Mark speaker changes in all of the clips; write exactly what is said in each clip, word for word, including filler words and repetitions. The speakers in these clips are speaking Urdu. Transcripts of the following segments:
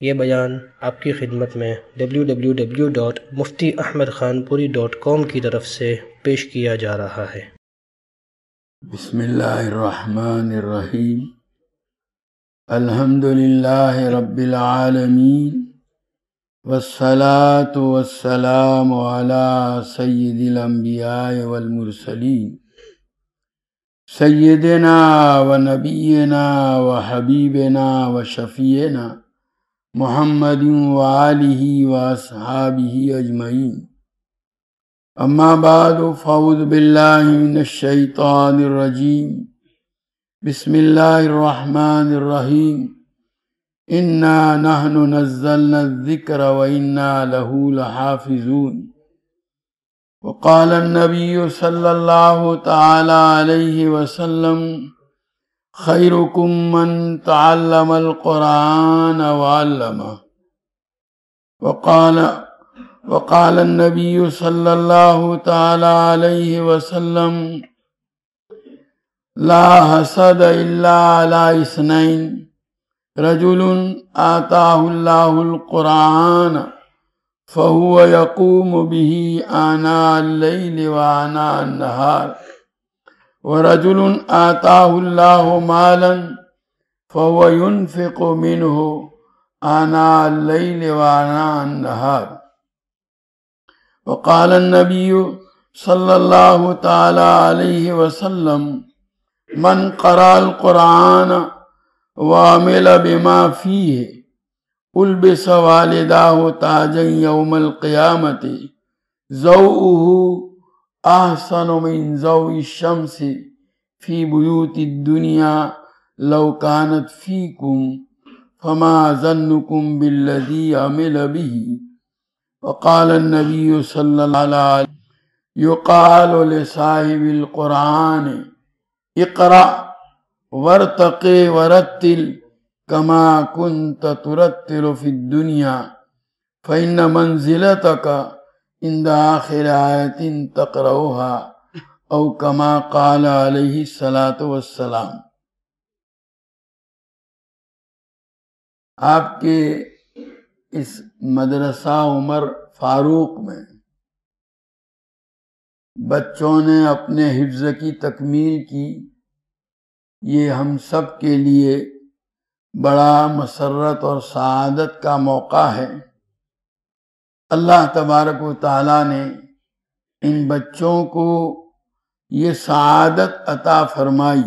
Speaker 1: یہ بیان آپ کی خدمت میں W W W dot Mufti Ahmed Khanpuri dot کام کی طرف سے پیش کیا جا رہا ہے۔
Speaker 2: بسم اللہ الرحمن الرحیم، الحمد للہ رب العالمین، والصلاة والسلام علی سید الانبیاء والمرسلین، سیدنا و نبینا و حبیبنا و شفیعنا محمد و آلہ و اصحابہ اجمعین، اما بعد فاعوذ باللہ من الشیطان الرجیم، بسم اللہ الرحمن الرحیم، انا نحن نزلنا الذکر و انا لہ لحافظون۔ وقال النبی صلی اللہ تعالی علیہ وسلم، خیرکم من تعلم القرآن وعلمہ۔ وقال وقال النبی صلی اللہ تعالی علیہ وسلم، لا حسد الا علی اثنین، رجل آتاہ اللہ القرآن فهو يقوم به آناء الليل وآناء النهار، ورجل آتاه الله مالا فهو ينفق منه آناء الليل وآناء النهار۔ وقال النبي صلى الله تعالى عليه وسلم، من قرأ القرآن وعمل بما فيه البس والداه تاجا يوم القيامة ضوءه احسن من ضوء الشمس في بيوت الدنيا لو كانت فيكم فما ظنكم بالذي عمل به۔ وقال النبي صلى الله عليه وسلم، يقال لصاحب القرآن اقرأ وارتق ورتل كما كنت ترتل في الدنيا، فإن منزلتك عند آخر آية تقرأها، أو كما قال عليه الصلاة والسلام۔ آپ کے اس مدرسہ عمر فاروق میں بچوں نے اپنے حفظ کی تکمیل کی، یہ ہم سب کے لیے بڑا مسرت اور سعادت کا موقع ہے۔ اللہ تبارک و تعالیٰ نے ان بچوں کو یہ سعادت عطا فرمائی۔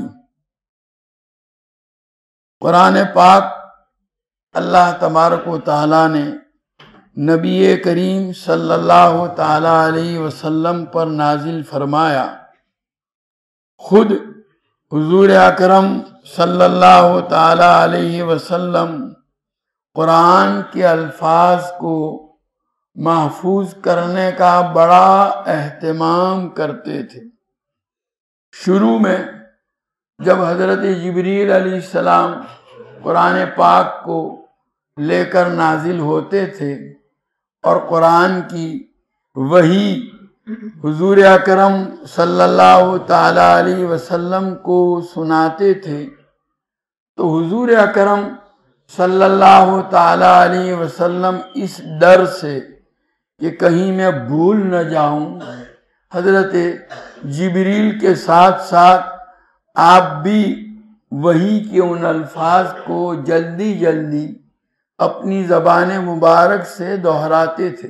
Speaker 2: قرآن پاک اللہ تبارک و تعالیٰ نے نبی کریم صلی اللہ تعالی علیہ وسلم پر نازل فرمایا۔ خود حضور اکرم صلی اللہ تعالی علیہ وسلم قرآن کے الفاظ کو محفوظ کرنے کا بڑا اہتمام کرتے تھے۔ شروع میں جب حضرت جبریل علیہ السلام قرآن پاک کو لے کر نازل ہوتے تھے اور قرآن کی وحی حضور اکرم صلی اللہ تعالی علیہ وسلم کو سناتے تھے، تو حضور اکرم صلی اللہ تعالی علیہ وسلم اس ڈر سے کہ کہیں میں بھول نہ جاؤں، حضرت جبریل کے ساتھ ساتھ آپ بھی وحی کے ان الفاظ کو جلدی جلدی اپنی زبان مبارک سے دہراتے تھے،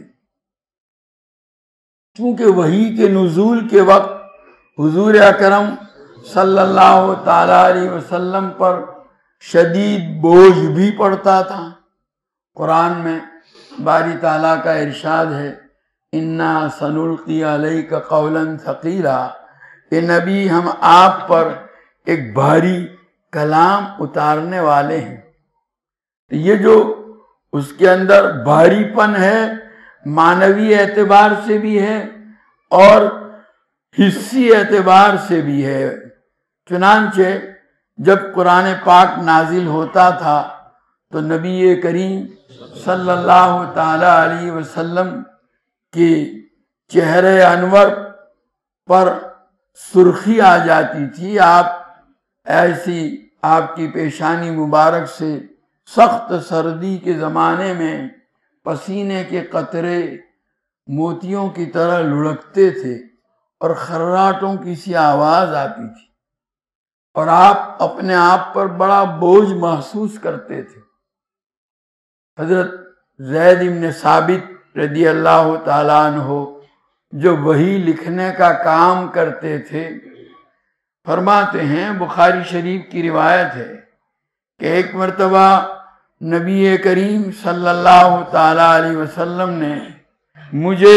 Speaker 2: کیونکہ وحی کے نزول کے وقت حضور اکرم صلی اللہ تعالی علیہ وسلم پر شدید بوجھ بھی پڑتا تھا۔ قرآن میں باری تعالیٰ کا ارشاد ہے، انا سنلقی علیک قولا ثقیلا، کہ نبی ہم آپ پر ایک بھاری کلام اتارنے والے ہیں۔ یہ جو اس کے اندر بھاری پن ہے، معنوی اعتبار سے بھی ہے اور حصی اعتبار سے بھی ہے۔ چنانچہ جب قرآن پاک نازل ہوتا تھا تو نبی کریم صلی اللہ تعالی علیہ وسلم کے چہرے انور پر سرخی آ جاتی تھی، آپ ایسی آپ کی پیشانی مبارک سے سخت سردی کے زمانے میں پسینے کے قطرے موتیوں کی طرح لڑکتے تھے اور خراٹوں کی سی آواز آتی تھی، اور آپ اپنے آپ پر بڑا بوجھ محسوس کرتے تھے۔ حضرت زید بن ثابت رضی اللہ تعالیٰ عنہ جو وحی لکھنے کا کام کرتے تھے، فرماتے ہیں، بخاری شریف کی روایت ہے کہ ایک مرتبہ نبی کریم صلی اللہ تعالیٰ علیہ وسلم نے مجھے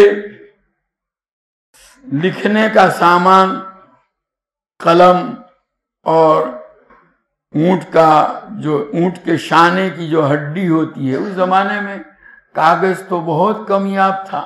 Speaker 2: لکھنے کا سامان، قلم اور اونٹ کا جو اونٹ کے شانے کی جو ہڈی ہوتی ہے، اس زمانے میں کاغذ تو بہت کم یاب تھا،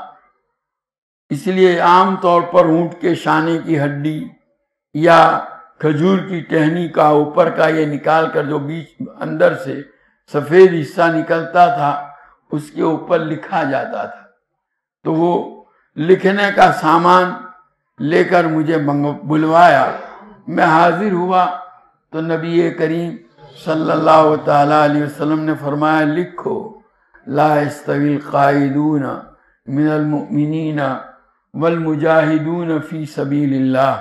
Speaker 2: اس لیے عام طور پر اونٹ کے شانے کی ہڈی یا کھجور کی ٹہنی کا اوپر کا یہ نکال کر جو بیچ اندر سے سفید حصہ نکلتا تھا، اس کے اوپر لکھا جاتا تھا۔ تو وہ لکھنے کا سامان لے کر مجھے بلوایا، میں حاضر ہوا تو نبی کریم صلی اللہ تعالیٰ علیہ وسلم نے فرمایا، لکھو لا یستوی القاعدون من المؤمنین والمجاہدون فی سبیل اللہ،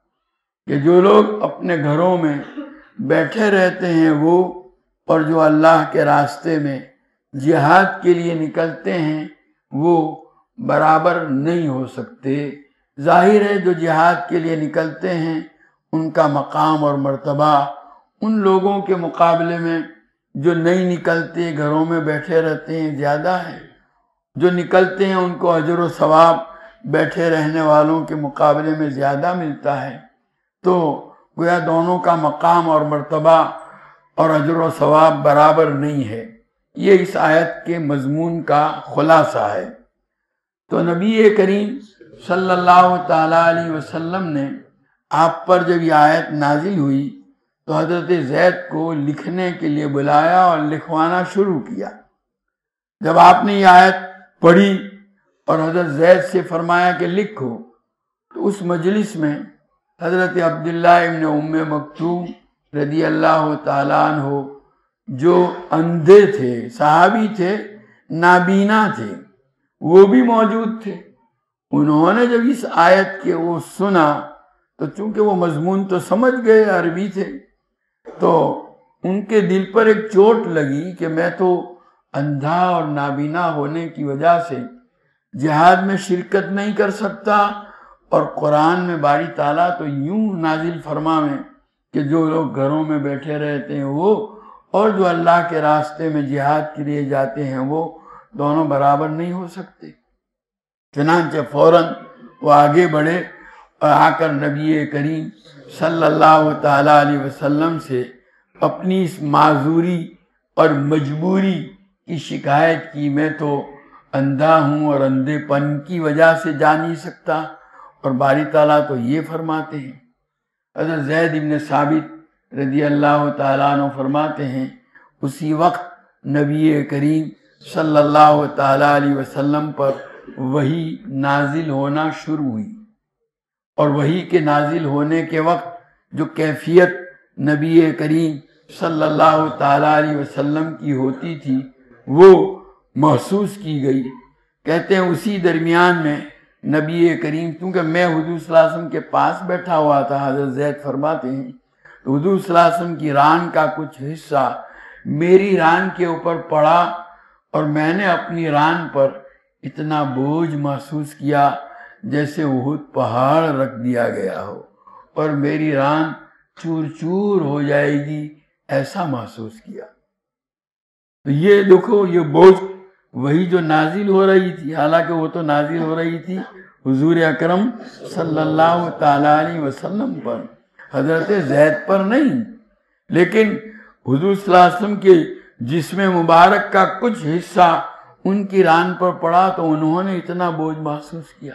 Speaker 2: کہ جو لوگ اپنے گھروں میں بیٹھے رہتے ہیں وہ اور جو اللہ کے راستے میں جہاد کے لیے نکلتے ہیں وہ برابر نہیں ہو سکتے۔ ظاہر ہے جو جہاد کے لیے نکلتے ہیں ان کا مقام اور مرتبہ ان لوگوں کے مقابلے میں جو نہیں نکلتے، گھروں میں بیٹھے رہتے ہیں، زیادہ ہے۔ جو نکلتے ہیں ان کو اجر و ثواب بیٹھے رہنے والوں کے مقابلے میں زیادہ ملتا ہے۔ تو گویا دونوں کا مقام اور مرتبہ اور اجر و ثواب برابر نہیں ہے۔ یہ اس آیت کے مضمون کا خلاصہ ہے۔ تو نبی کریم صلی اللہ تعالیٰ علیہ وسلم نے آپ پر جب یہ آیت نازل ہوئی تو حضرت زید کو لکھنے کے لیے بلایا اور لکھوانا شروع کیا۔ جب آپ نے یہ آیت پڑھی اور حضرت زید سے فرمایا کہ لکھو، تو اس مجلس میں حضرت عبداللہ ابن ام مکتوم رضی اللہ تعالیٰ عنہ جو اندھے تھے، صحابی تھے، نابینا تھے، وہ بھی موجود تھے۔ انہوں نے جب اس آیت کے وہ سنا تو چونکہ وہ مضمون تو سمجھ گئے، عربی تھے، تو ان کے دل پر ایک چوٹ لگی کہ میں تو اندھا اور نابینا ہونے کی وجہ سے جہاد میں شرکت نہیں کر سکتا، اور قرآن میں باری تعالیٰ تو یوں نازل فرماویں کہ جو لوگ گھروں میں بیٹھے رہتے ہیں وہ اور جو اللہ کے راستے میں جہاد کے لیے جاتے ہیں وہ دونوں برابر نہیں ہو سکتے۔ چنانچہ فوراً وہ آگے بڑھے اور آ کر نبی کریم صلی اللہ تعالیٰ علیہ وسلم سے اپنی اس معذوری اور مجبوری کی شکایت کی، میں تو اندھا ہوں اور اندھے پن کی وجہ سے جا نہیں سکتا، اور باری تعالیٰ تو یہ فرماتے ہیں۔ حضرت زید بن ثابت رضی اللہ تعالیٰ عنہ فرماتے ہیں، اسی وقت نبی کریم صلی اللہ تعالیٰ علیہ وسلم پر وحی نازل ہونا شروع ہوئی، اور وحی کے نازل ہونے کے وقت جو کیفیت نبی کریم صلی اللہ تعالیٰ علیہ وسلم کی ہوتی تھی وہ محسوس کی گئی۔ کہتے ہیں اسی درمیان میں نبی کریم، کیونکہ میں حضور صلی اللہ علیہ وسلم کے پاس بیٹھا ہوا تھا، حضرت زید فرماتے ہیں تو حضور صلی اللہ علیہ وسلم کی ران کا کچھ حصہ میری ران کے اوپر پڑا، اور میں نے اپنی ران پر اتنا بوجھ محسوس کیا جیسے احد پہاڑ رکھ دیا گیا ہو اور میری ران چور چور ہو جائے گی، ایسا محسوس کیا۔ تو یہ دیکھو، یہ بوجھ وہی جو نازل ہو رہی تھی، حالانکہ وہ تو نازل ہو رہی تھی حضور اکرم صلی اللہ تعالیٰ علیہ وسلم پر، حضرت زید پر نہیں، لیکن حضور صلی اللہ علیہ وسلم کے جسم مبارک کا کچھ حصہ ان کی ران پر پڑا تو انہوں نے اتنا بوجھ محسوس کیا۔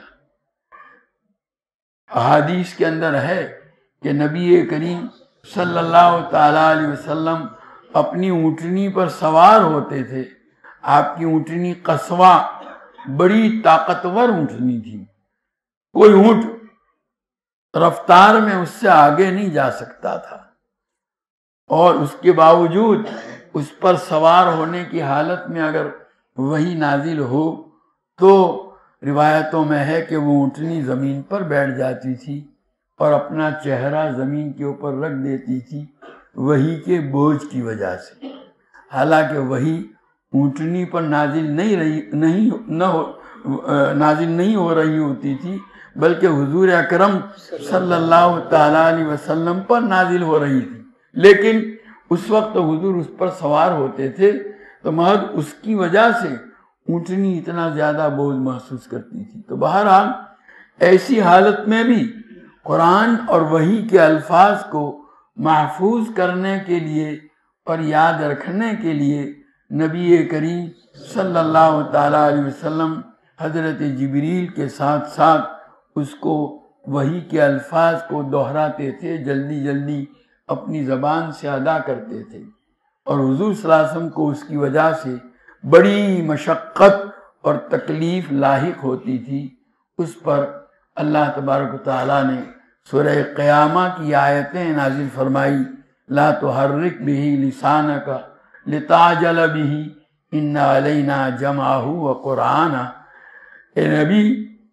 Speaker 2: احادیث کے اندر ہے کہ نبی کریم صلی اللہ تعالیٰ علیہ وسلم اپنی اونٹنی پر سوار ہوتے تھے۔ آپ کی اونٹنی قصوہ بڑی طاقتور اونٹنی تھی، کوئی اونٹ رفتار میں اس سے آگے نہیں جا سکتا تھا، اور اس کے باوجود اس پر سوار ہونے کی حالت میں اگر وہی نازل ہو تو روایتوں میں ہے کہ وہ اونٹنی زمین پر بیٹھ جاتی تھی اور اپنا چہرہ زمین کے اوپر رکھ دیتی تھی وہی کے بوجھ کی وجہ سے، حالانکہ وہی اونٹنی پر نازل نہیں رہی نہیں نہ ہو نازل نہیں ہو رہی ہوتی تھی، بلکہ حضور اکرم صلی اللہ تعالیٰ علیہ وسلم پر نازل ہو رہی تھی، لیکن اس وقت حضور اس پر سوار ہوتے تھے تو محض اس کی وجہ سے اونٹنی اتنا زیادہ بوجھ محسوس کرتی تھی۔ تو بہرحال ایسی حالت میں بھی قرآن اور وحی کے الفاظ کو محفوظ کرنے کے لیے اور یاد رکھنے کے لیے نبی کریم صلی اللہ تعالیٰ علیہ وسلم حضرت جبریل کے ساتھ ساتھ اس کو وحی کے الفاظ کو دہراتے تھے، جلدی جلدی اپنی زبان سے ادا کرتے تھے، اور حضور صلی اللہ علیہ وسلم کو اس کی وجہ سے بڑی مشقت اور تکلیف لاحق ہوتی تھی۔ اس پر اللہ تبارک و تعالیٰ نے سورہ قیامہ کی آیتیں نازل فرمائی، لا تحرک بہ لسانک لتعجل بہ ان علینا جمعہ وقرآنہ، اے نبی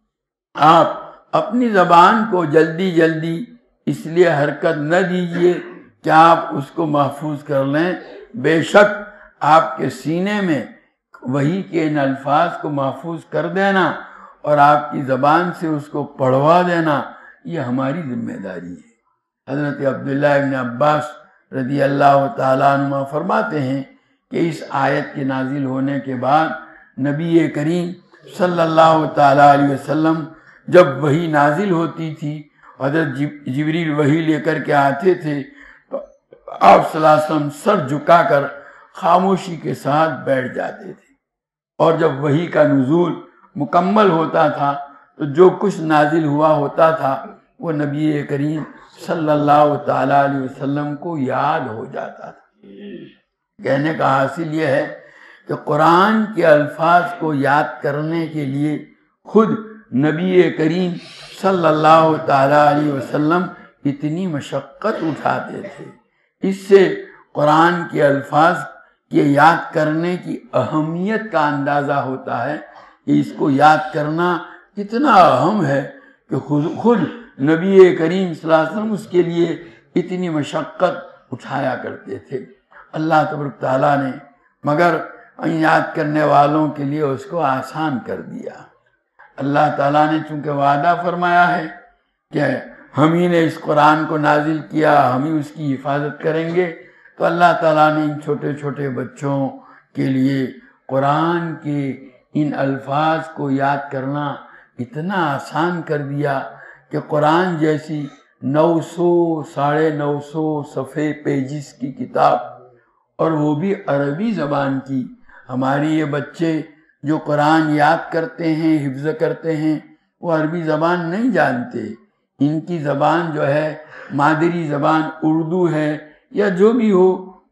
Speaker 2: آپ اپنی زبان کو جلدی جلدی اس لیے حرکت نہ دیجیے کہ آپ اس کو محفوظ کر لیں، بے شک آپ کے سینے میں وحی کے ان الفاظ کو محفوظ کر دینا اور آپ کی زبان سے اس کو پڑھوا دینا یہ ہماری ذمہ داری ہے۔ حضرت عبداللہ ابن عباس رضی اللہ تعالیٰ عنہ فرماتے ہیں کہ اس آیت کے نازل ہونے کے بعد نبی کریم صلی اللہ تعالیٰ علیہ وسلم جب وحی نازل ہوتی تھی، حضرت جبریل وحی لے کر کے آتے تھے تو آپ صلی اللہ علیہ وسلم سر جھکا کر خاموشی کے ساتھ بیٹھ جاتے تھے، اور جب وحی کا نزول مکمل ہوتا تھا تو جو کچھ نازل ہوا ہوتا تھا وہ نبی کریم صلی اللہ تعالیٰ علیہ وسلم کو یاد ہو جاتا تھا۔ کہنے کا حاصل یہ ہے کہ قرآن کے الفاظ کو یاد کرنے کے لیے خود نبی کریم صلی اللہ تعالیٰ علیہ وسلم اتنی مشقت اٹھاتے تھے۔ اس سے قرآن کے الفاظ کے یاد کرنے کی اہمیت کا اندازہ ہوتا ہے کہ اس کو یاد کرنا کتنا اہم ہے کہ خود خود نبی کریم صلی اللہ علیہ وسلم اس کے لیے اتنی مشقت اٹھایا کرتے تھے۔ اللہ تبارک تعالیٰ نے مگر یاد کرنے والوں کے لیے اس کو آسان کر دیا۔ اللہ تعالیٰ نے چونکہ وعدہ فرمایا ہے کہ ہم ہی نے اس قرآن کو نازل کیا، ہم ہی اس کی حفاظت کریں گے، تو اللہ تعالیٰ نے ان چھوٹے چھوٹے بچوں کے لیے قرآن کے ان الفاظ کو یاد کرنا اتنا آسان کر دیا کہ قرآن جیسی نو سو ساڑھے نو سو صفحے پیجز کی کتاب، اور وہ بھی عربی زبان کی، ہمارے یہ بچے جو قرآن یاد کرتے ہیں، حفظ کرتے ہیں، وہ عربی زبان نہیں جانتے۔ ان کی زبان جو ہے مادری زبان اردو ہے یا جو بھی ہو،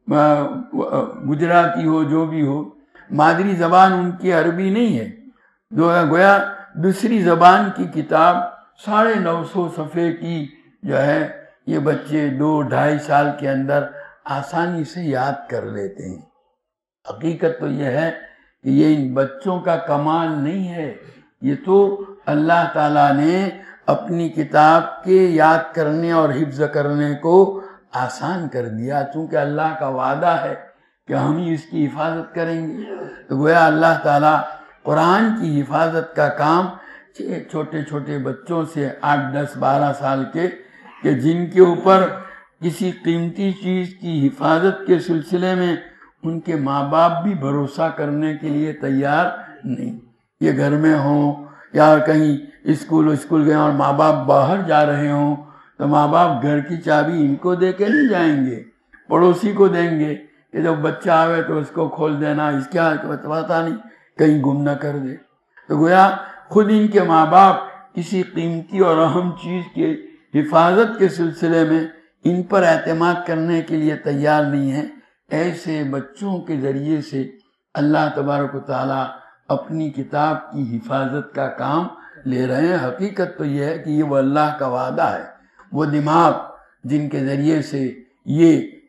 Speaker 2: گجراتی ہو، جو بھی ہو، مادری زبان ان کی عربی نہیں ہے۔ گویا دوسری زبان کی کتاب ساڑھے نو سو صفحے کی جو ہے یہ بچے دو ڈھائی سال کے اندر آسانی سے یاد کر لیتے ہیں۔ حقیقت تو یہ ہے کہ یہ ان بچوں کا کمال نہیں ہے، یہ تو اللہ تعالیٰ نے اپنی کتاب کے یاد کرنے اور حفظ کرنے کو آسان کر دیا، چونکہ اللہ کا وعدہ ہے کہ ہم ہی اس کی حفاظت کریں گے۔ تو گویا اللہ تعالیٰ قرآن کی حفاظت کا کام چھوٹے چھوٹے بچوں سے آٹھ دس بارہ سال کے کہ جن کے اوپر کسی قیمتی چیز کی حفاظت کے سلسلے میں ان کے ماں باپ بھی بھروسہ کرنے کے لیے تیار نہیں، یہ گھر میں ہوں یا کہیں اسکول اسکول گئے اور ماں باپ باہر جا رہے ہوں تو ماں باپ گھر کی چابی ان کو دے کے نہیں جائیں گے، پڑوسی کو دیں گے کہ جب بچہ آوے تو اس کو کھول دینا، اس کیا پتہ نہیں کہیں گم نہ کر دے۔ تو گویا خود ان کے ماں باپ کسی قیمتی اور اہم چیز کی حفاظت کے سلسلے میں ان پر اعتماد کرنے کے لیے تیار نہیں ہیں۔ ایسے بچوں کے ذریعے سے اللہ تبارک و تعالیٰ اپنی کتاب کی حفاظت کا کام لے رہے ہیں۔ حقیقت تو یہ ہے کہ یہ وہ اللہ کا وعدہ ہے، وہ دماغ جن کے ذریعے سے یہ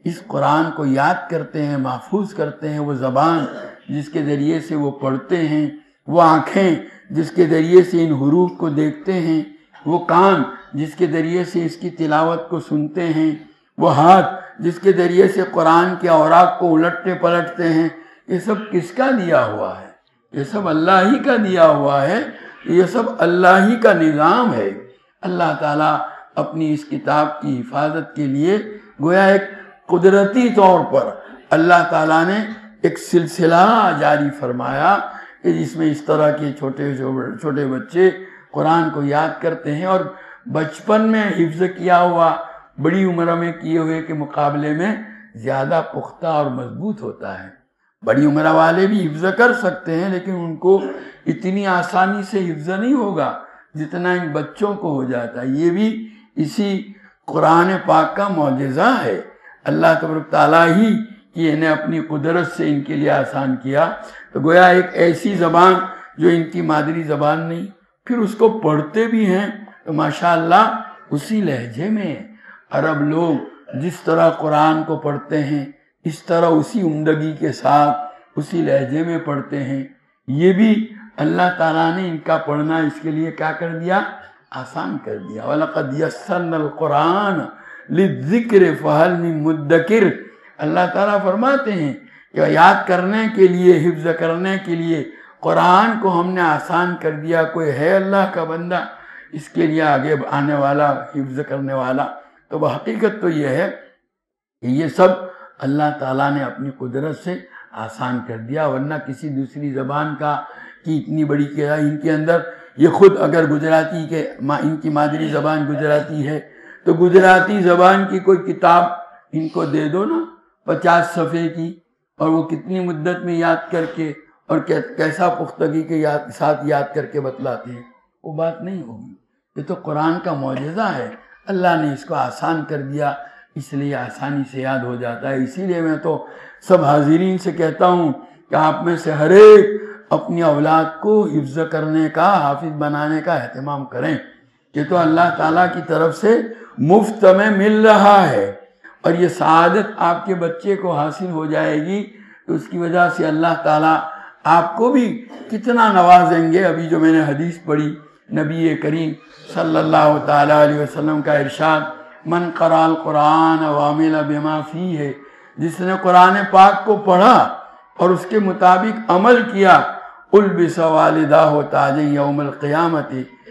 Speaker 2: اس قرآن کو یاد کرتے ہیں، محفوظ کرتے ہیں، وہ زبان جس کے ذریعے سے وہ پڑھتے ہیں، وہ آنکھیں جس کے ذریعے سے ان حروف کو دیکھتے ہیں، وہ کان جس کے ذریعے سے اس کی تلاوت کو سنتے ہیں، وہ ہاتھ جس کے ذریعے سے قرآن کے اوراق کو الٹتے پلٹتے ہیں، یہ سب کس کا دیا ہوا ہے؟ یہ سب اللہ ہی کا دیا ہوا ہے، یہ سب اللہ ہی کا نظام ہے۔ اللہ تعالیٰ اپنی اس کتاب کی حفاظت کے لیے گویا ایک قدرتی طور پر اللہ تعالیٰ نے ایک سلسلہ جاری فرمایا کہ جس میں اس طرح کے چھوٹے چھوٹے بچے قرآن کو یاد کرتے ہیں، اور بچپن میں حفظ کیا ہوا بڑی عمر میں کیے ہوئے کے مقابلے میں زیادہ پختہ اور مضبوط ہوتا ہے۔ بڑی عمر والے بھی حفظ کر سکتے ہیں، لیکن ان کو اتنی آسانی سے حفظ نہیں ہوگا جتنا ان بچوں کو ہو جاتا ہے۔ یہ بھی اسی قرآن پاک کا معجزہ ہے، اللہ تبارک تعالیٰ ہی کہ انہیں اپنی قدرت سے ان کے لیے آسان کیا۔ تو گویا ایک ایسی زبان جو ان کی مادری زبان نہیں، پھر اس کو پڑھتے بھی ہیں تو ماشاءاللہ اسی لہجے میں عرب لوگ جس طرح قرآن کو پڑھتے ہیں اس طرح اسی عمدگی کے ساتھ اسی لہجے میں پڑھتے ہیں۔ یہ بھی اللہ تعالیٰ نے ان کا پڑھنا اس کے لیے کیا کر دیا؟ آسان کر دیا۔ وَلَقَدْ يَسَّرْنَا الْقُرْآنَ لِلذِّكْرِ فَهَلْ مِن مُدَّكِرٍ۔ اللہ تعالیٰ فرماتے ہیں کہ یاد کرنے کے لیے، حفظ کرنے کے لیے قرآن کو ہم نے آسان کر دیا۔ کوئی ہے اللہ کا بندہ اس کے لیے آگے آنے والا، حفظ کرنے والا؟ تو بحقیقت تو یہ ہے کہ یہ سب اللہ تعالیٰ نے اپنی قدرت سے آسان کر دیا، ورنہ کسی دوسری زبان کا کی اتنی بڑی کیا ان کے اندر۔ یہ خود اگر گجراتی کے ان کی مادری زبان گجراتی ہے تو گجراتی زبان کی کوئی کتاب ان کو دے دو نا پچاس صفحے کی، اور وہ کتنی مدت میں یاد کر کے اور کیسا پختگی کے یاد ساتھ یاد کر کے بتلاتے ہیں، وہ بات نہیں ہوگی۔ یہ تو قرآن کا معجزہ ہے، اللہ نے اس کو آسان کر دیا، اس لیے آسانی سے یاد ہو جاتا ہے۔ اسی لیے میں تو سب حاضرین سے کہتا ہوں کہ آپ میں سے ہر ایک اپنی اولاد کو حفظ کرنے کا، حافظ بنانے کا اہتمام کریں۔ یہ تو اللہ تعالیٰ کی طرف سے مفت میں مل رہا ہے، اور یہ سعادت آپ کے بچے کو حاصل ہو جائے گی تو اس کی وجہ سے اللہ تعالیٰ آپ کو بھی کتنا نوازیں گے۔ ابھی جو میں نے حدیث پڑھی، نبی کریم صلی اللہ تعالیٰ علیہ وسلم کا ارشاد، من قرأ القرآن وعمل بما فیہ ہے، جس نے قرآن پاک کو پڑھا اور اس کے مطابق عمل کیا، البس والداہ تاج یوم القیامت،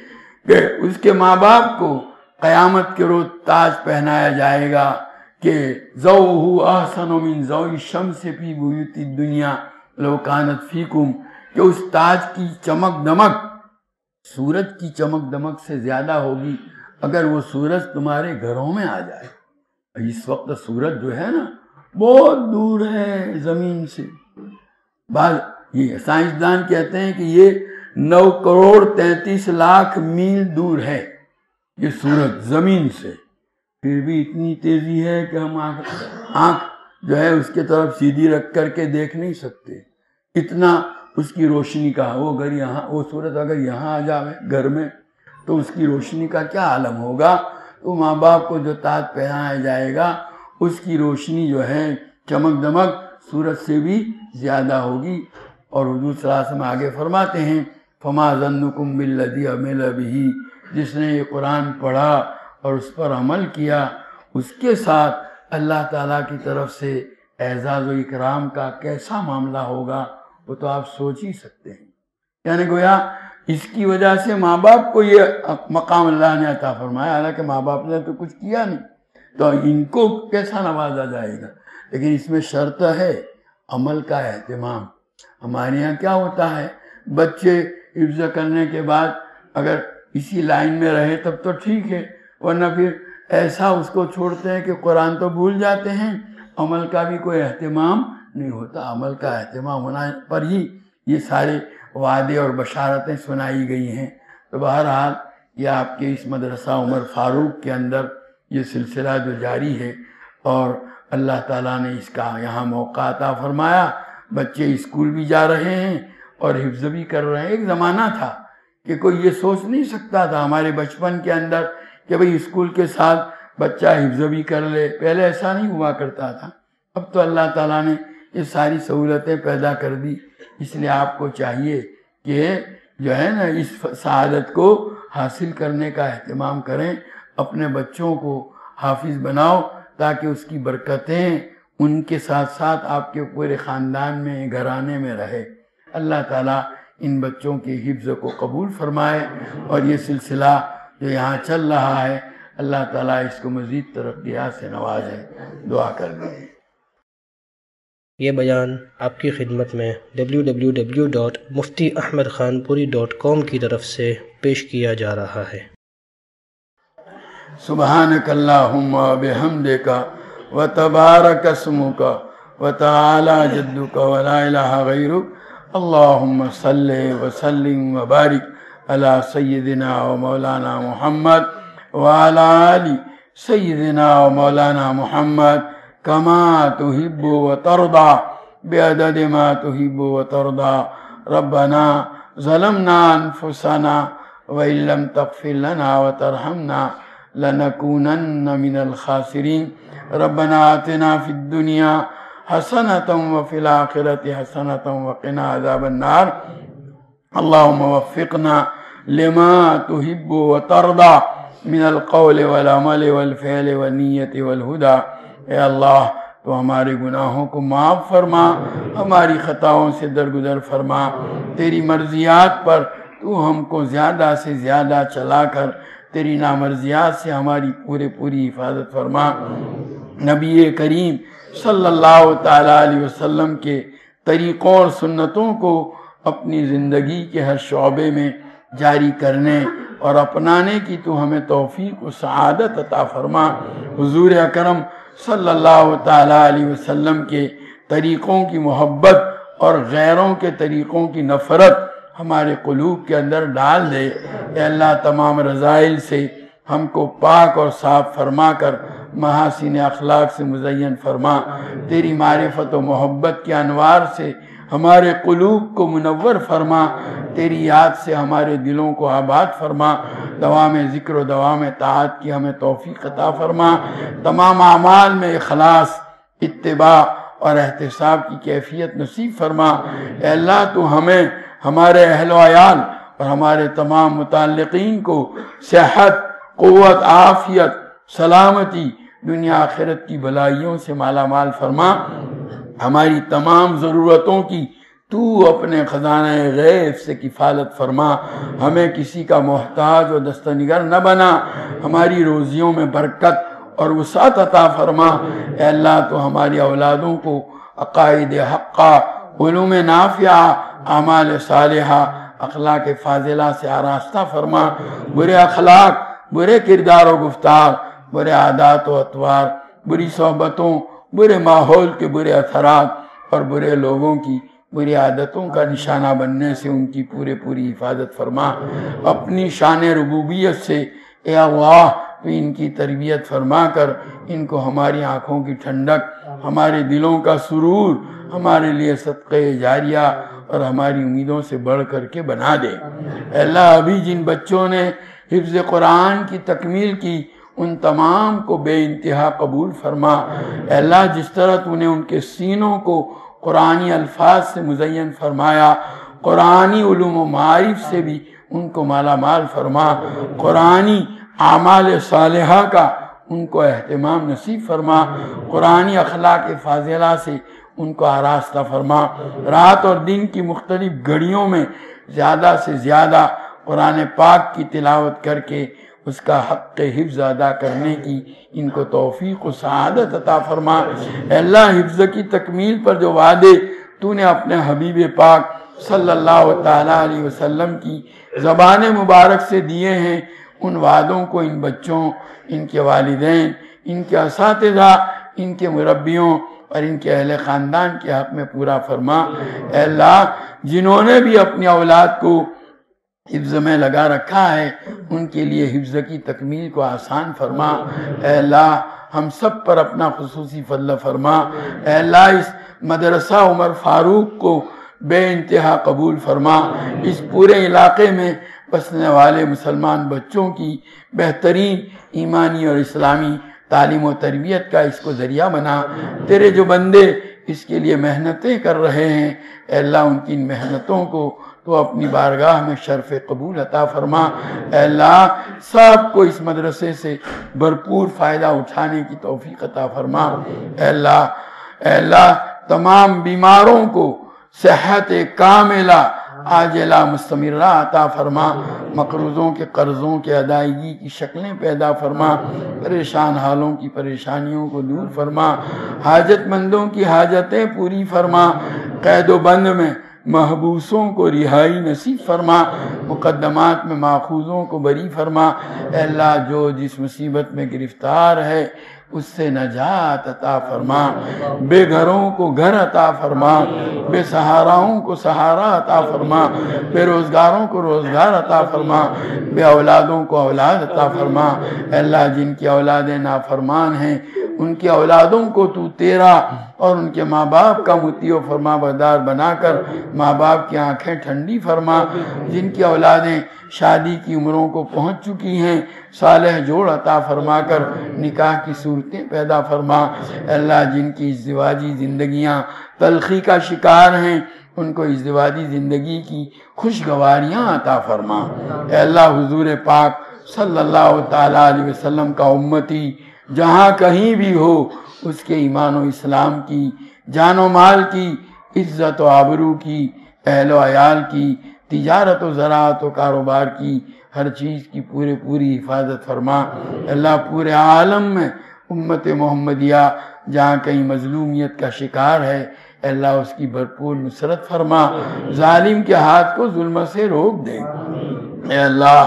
Speaker 2: کہ اس کے ماں باپ کو قیامت کے روز تاج پہنایا جائے گا کہ ضوءہ احسن من ضوء الشمس فی بیوت الدنیا لو کانت فیکم، کہ اس تاج کی چمک دمک سورج کی چمک دمک سے زیادہ ہوگی اگر وہ سورج تمہارے گھروں میں آ جائے۔ اس وقت سورج جو ہے نا بہت دور ہے زمین سے، بعض یہ سائنسدان کہتے ہیں کہ یہ نو کروڑ تینتیس لاکھ میل دور ہے یہ سورج زمین سے، پھر بھی اتنی تیزی ہے کہ ہم آنکھ آنکھ جو ہے اس کے طرف سیدھی رکھ کر کے دیکھ نہیں سکتے، اتنا اس کی روشنی کا۔ وہ اگر یہاں وہ سورج اگر یہاں آ جائے گھر میں تو اس کی روشنی کا کیا عالم ہوگا۔ تو ماں باپ کو جو تاج پہنایا جائے گا اس کی روشنی جو ہے چمک دمک سورج سے بھی زیادہ ہوگی۔ اور حضور صلی اللہ علیہ وسلم آگے فرماتے ہیں، فما ظنکم بالذی عمل بہ، جس نے یہ قرآن پڑھا اور اس پر عمل کیا، اس کے ساتھ اللہ تعالیٰ کی طرف سے اعزاز و اکرام کا کیسا معاملہ ہوگا وہ تو آپ سوچ ہی سکتے ہیں۔ یعنی گویا اس کی وجہ سے ماں باپ کو یہ مقام اللہ نے عطا فرمایا، حالانکہ ماں باپ نے تو کچھ کیا نہیں، تو ان کو کیسا نوازا جائے گا۔ لیکن اس میں شرط ہے عمل کا اہتمام۔ ہمارے یہاں کیا ہوتا ہے، بچے حفظ کرنے کے بعد اگر اسی لائن میں رہے تب تو ٹھیک ہے، ورنہ پھر ایسا اس کو چھوڑتے ہیں کہ قرآن تو بھول جاتے ہیں، عمل کا بھی کوئی اہتمام نہیں ہوتا۔ عمل کا اہتمام ہونا پر ہی یہ سارے وعدے اور بشارتیں سنائی گئی ہیں۔ تو بہرحال یہ آپ کے اس مدرسہ عمر فاروق کے اندر یہ سلسلہ جو جاری ہے، اور اللہ تعالیٰ نے اس کا یہاں موقع عطا فرمایا، بچے اسکول بھی جا رہے ہیں اور حفظ بھی کر رہے ہیں۔ ایک زمانہ تھا کہ کوئی یہ سوچ نہیں سکتا تھا ہمارے بچپن کے اندر کہ بھئی اسکول کے ساتھ بچہ حفظ بھی کر لے. پہلے ایسا نہیں ہوا کرتا تھا. اب تو اللہ تعالیٰ نے یہ ساری سہولتیں پیدا کر دی. اس لیے آپ کو چاہیے کہ جو ہے نا اس سعادت کو حاصل کرنے کا اہتمام کریں. اپنے بچوں کو حافظ بناؤ تاکہ اس کی برکتیں ان کے ساتھ ساتھ آپ کے پورے خاندان میں گھرانے میں رہے. اللہ تعالیٰ ان بچوں کے حفظ کو قبول فرمائے اور یہ سلسلہ جو یہاں چل رہا ہے اللہ تعالیٰ اس کو مزید ترقیات سے نوازے. دعا کر دیں.
Speaker 1: یہ بیان آپ کی خدمت میں W W W dot Mufti Ahmed Khanpuri dot کام کی طرف سے پیش کیا جا رہا ہے.
Speaker 2: سبحانک اللہم و بحمدک و تبارک اسمک و تعالی جدک و لا الہ غیرک. اللہم صلی وسلم و بارک علی سیدنا و مولانا محمد وعلی آل سیدنا و مولانا محمد کما تحب و ترضى بعدد ما تحب و ترضى. ربنا ظلمنا انفسنا وإن لم تغفر لنا وترحمنا لنكونن من الخاسرين. ربنا آتنا في الدنيا حسنة وفي الآخرة حسنة وقنا عذاب النار. اللهم وفقنا لما تحب وترضى من القول والعمل والفعل والنية والهدى. اے اللہ تو ہمارے گناہوں کو معاف فرما، ہماری خطاؤں سے درگزر فرما. تیری مرضیات پر تو ہم کو زیادہ سے زیادہ چلا کر تیری نامرضیات سے ہماری پورے پوری حفاظت فرما. نبی کریم صلی اللہ تعالیٰ علیہ وسلم کے طریقوں اور سنتوں کو اپنی زندگی کے ہر شعبے میں جاری کرنے اور اپنانے کی تو ہمیں توفیق و سعادت عطا فرما. حضور اکرم صلی اللہ تعالیٰ علیہ وسلم کے طریقوں کی محبت اور غیروں کے طریقوں کی نفرت ہمارے قلوب کے اندر ڈال دے. اے اللہ تمام رذائل سے ہم کو پاک اور صاف فرما کر محاسن اخلاق سے مزین فرما. تیری معرفت و محبت کے انوار سے ہمارے قلوب کو منور فرما. تیری یاد سے ہمارے دلوں کو آباد فرما. دوام ذکر و دوام طاعت کی ہمیں توفیق عطا فرما. تمام اعمال میں اخلاص، اتباع اور احتساب کی کیفیت نصیب فرما. اے اللہ تو ہمیں، ہمارے اہل و عیال اور ہمارے تمام متعلقین کو صحت، قوت، عافیت، سلامتی، دنیا آخرت کی بھلائیوں سے مالا مال فرما. ہماری تمام ضرورتوں کی تو اپنے خزانہ غیب سے کفالت فرما. ہمیں کسی کا محتاج و دستنگر نہ بنا. ہماری روزیوں میں برکت اور وسعت عطا فرما. اے اللہ تو ہماری اولادوں کو عقائد حقہ، علوم نافعہ، اعمال صالحہ، اخلاق فاضلہ سے آراستہ فرما. برے اخلاق، برے کردار و گفتار، برے عادات و اطوار، بری صحبتوں، برے ماحول کے برے اثرات اور برے لوگوں کی بری عادتوں کا نشانہ بننے سے ان کی پورے پوری حفاظت فرما. اپنی شان ربوبیت سے اے اللہ تو ان کی تربیت فرما کر ان کو ہماری آنکھوں کی ٹھنڈک، ہمارے دلوں کا سرور، ہمارے لیے صدقہ جاریہ اور ہماری امیدوں سے بڑھ کر کے بنا دے. اے اللہ ابھی جن بچوں نے حفظ قرآن کی تکمیل کی ان تمام کو بے انتہا قبول فرما. اے اللہ جس طرح تو نے ان کے سینوں کو قرآنی الفاظ سے مزین فرمایا، قرآنی علوم و معارف سے بھی ان کو مالا مال فرما. قرآنی اعمال صالحہ کا ان کو اہتمام نصیب فرما. قرآنی اخلاق فاضلہ سے ان کو آراستہ فرما. رات اور دن کی مختلف گھڑیوں میں زیادہ سے زیادہ قرآن پاک کی تلاوت کر کے اس کا حق حفظ ادا کرنے کی ان کو توفیق و سعادت عطا فرما. اے اللہ حفظ کی تکمیل پر جو وعدے تو نے اپنے حبیب پاک صلی اللہ تعالیٰ علیہ وسلم کی زبان مبارک سے دیے ہیں ان وعدوں کو ان بچوں، ان کے والدین، ان کے اساتذہ، ان کے مربیوں اور ان کے اہل خاندان کے حق میں پورا فرما. اے اللہ جنہوں نے بھی اپنی اولاد کو حفظ میں لگا رکھا ہے ان کے لیے حفظ کی تکمیل کو آسان فرما. اے اللہ ہم سب پر اپنا خصوصی فضل فرما. اے اللہ اس مدرسہ عمر فاروق کو بے انتہا قبول فرما. اس پورے علاقے میں بسنے والے مسلمان بچوں کی بہترین ایمانی اور اسلامی تعلیم و تربیت کا اس کو ذریعہ بنا۔ تیرے جو بندے اس کے لیے محنتیں کر رہے ہیں، اے اللہ ان کی ان محنتوں کو تو اپنی بارگاہ میں شرف قبول عطا فرما۔ اے اللہ سب کو اس مدرسے سے بھرپور فائدہ اٹھانے کی توفیق عطا فرما۔ اے اللہ اے اللہ تمام بیماروں کو صحت کاملہ عاجلہ مستمرہ عطا فرما، مقروضوں کے قرضوں کے ادائیگی کی شکلیں پیدا فرما، پریشان حالوں کی پریشانیوں کو دور فرما، حاجت مندوں کی حاجتیں پوری فرما، قید و بند میں محبوسوں کو رہائی نصیب فرما، مقدمات میں ماخوذوں کو بری فرما۔ اے اللہ جو جس مصیبت میں گرفتار ہے اس سے نجات عطا فرما، بے گھروں کو گھر عطا فرما، بے سہاراؤں کو سہارا عطا فرما، بے روزگاروں کو روزگار عطا فرما، بے اولادوں کو اولاد عطا فرما۔ اے اللہ جن کی اولادیں نافرمان ہیں ان کی اولادوں کو تو تیرا اور ان کے ماں باپ کا مطیع و فرما بردار بنا کر ماں باپ کی آنکھیں ٹھنڈی فرما۔ جن کی اولادیں شادی کی عمروں کو پہنچ چکی ہیں صالح جوڑ عطا فرما کر نکاح کی صورتیں پیدا فرما۔ اے اللہ جن کی ازدواجی زندگیاں تلخی کا شکار ہیں ان کو ازدواجی زندگی کی خوشگواریاں عطا فرما۔ اے اللہ حضور پاک صلی اللہ تعالیٰ علیہ وسلم کا امتی جہاں کہیں بھی ہو اس کے ایمان و اسلام کی، جان و مال کی، عزت و آبرو کی، اہل و عیال کی، تجارت و زراعت و کاروبار کی، ہر چیز کی پورے پوری حفاظت فرما۔ اللہ پورے عالم میں امت محمدیہ جہاں کہیں مظلومیت کا شکار ہے اے اللہ اس کی بھرپور نصرت فرما، ظالم کے ہاتھ کو ظلم سے روک دے۔ اے اللہ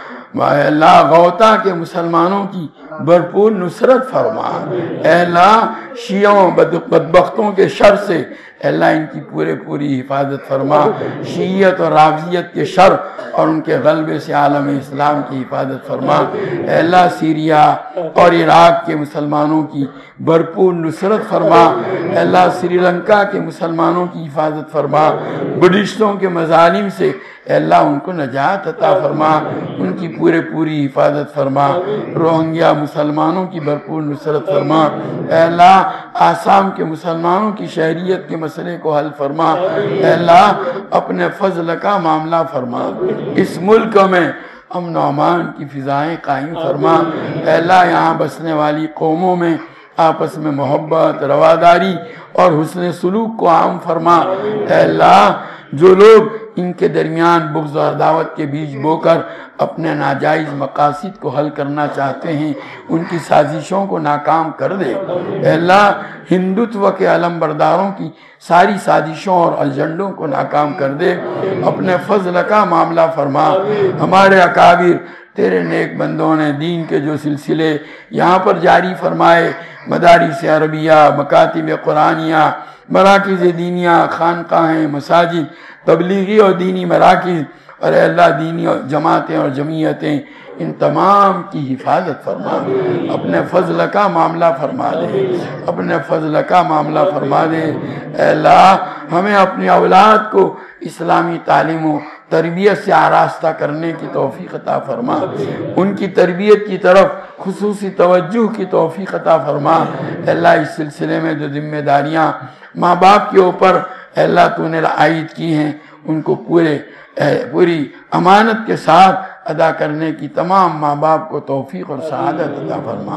Speaker 2: اے اللہ غوطہ کے مسلمانوں کی بھرپور نصرت فرما۔ اے اللہ شیعوں بدبختوں کے شر سے اے اللہ ان کی پورے پوری حفاظت فرما، شیعیت اور رافضیت کے شر اور ان کے غلبے سے عالم اسلام کی حفاظت فرما۔ اے اللہ سیریا اور عراق کے مسلمانوں کی بھرپور نصرت فرما۔ اے اللہ سری لنکا کے مسلمانوں کی حفاظت فرما، بدھسٹوں کے مظالم سے اے اللہ ان کو نجات عطا فرما، ان کی پورے پوری حفاظت فرما۔ روہنگیا مسلمانوں کی بھرپور نصرت فرما۔ اے اللہ آسام کے مسلمانوں کی شہریت کے مسئلے کو حل فرما۔ اے اللہ اپنے فضل کا معاملہ فرما، اس ملک میں امن و امان کی فضائیں قائم فرما۔ اے اللہ یہاں بسنے والی قوموں میں آپس میں محبت، رواداری اور حسن سلوک کو عام فرما۔ اے اللہ جو لوگ ان کے درمیان بغض اور عداوت کے بیج بو کر اپنے ناجائز مقاصد کو حل کرنا چاہتے ہیں ان کی سازشوں کو ناکام کر دے۔ اے اللہ ہندوتو کے علم برداروں کی ساری سازشوں اور ایجنڈوں کو ناکام کر دے، اپنے فضل کا معاملہ فرما۔ ہمارے اکابر تیرے نیک بندوں نے دین کے جو سلسلے یہاں پر جاری فرمائے، مدارس عربیہ، مکاتب قرآنیہ، مراکز دینیہ، خانقاہیں، مساجد، تبلیغی اور دینی مراکز اور اے اللہ دینی جماعتیں اور جمعیتیں، ان تمام کی حفاظت فرما، اپنے فضل کا معاملہ فرما دے، اپنے فضل کا معاملہ فرما دے۔ اے اللہ ہمیں اپنی اولاد کو اسلامی تعلیم و تربیت سے آراستہ کرنے کی توفیق عطا فرما، ان کی تربیت کی طرف خصوصی توجہ کی توفیق عطا فرما۔ اے اللہ اس سلسلے میں جو ذمہ داریاں ماں باپ کے اوپر اے اللہ تو نے عائد کی ہیں ان کو پورے پوری امانت کے ساتھ ادا کرنے کی تمام ماں باپ کو توفیق اور سعادت عطا فرما۔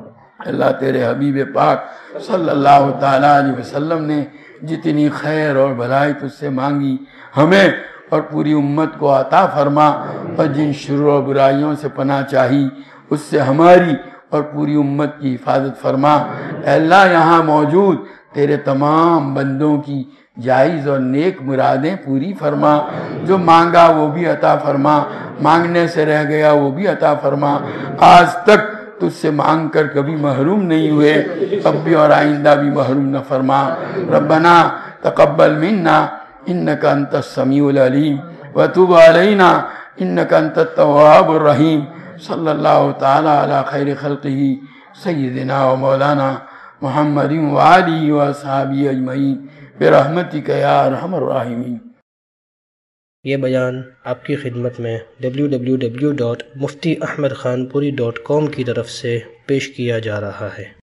Speaker 2: اللہ تیرے حبیب پاک صلی اللہ تعالیٰ علیہ وسلم نے جتنی خیر اور بھلائی تجھ سے مانگی ہمیں اور پوری امت کو عطا فرما، اور جن شرور و برائیوں سے پناہ چاہی اس سے ہماری اور پوری امت کی حفاظت فرما۔ اے اللہ یہاں موجود تیرے تمام بندوں کی جائز اور نیک مرادیں پوری فرما، جو مانگا وہ بھی عطا فرما، مانگنے سے رہ گیا وہ بھی عطا فرما، آج تک تجھ سے مانگ کر کبھی محروم نہیں ہوئے، اب بھی اور آئندہ بھی محروم نہ فرما۔ ربنا تقبل منا انك انت السميع العليم وتب علينا انك انت التواب الرحيم۔ صلی اللہ تعالی علی خیر خلقہ سیدنا و مولانا محمد وآلہ و اصحابہ اجمعین برحمتک یا ارحم الراحمین۔
Speaker 1: یہ بیان آپ کی خدمت میں W W W dot Mufti Ahmed Khanpuri dot کام کی طرف سے پیش کیا جا رہا ہے۔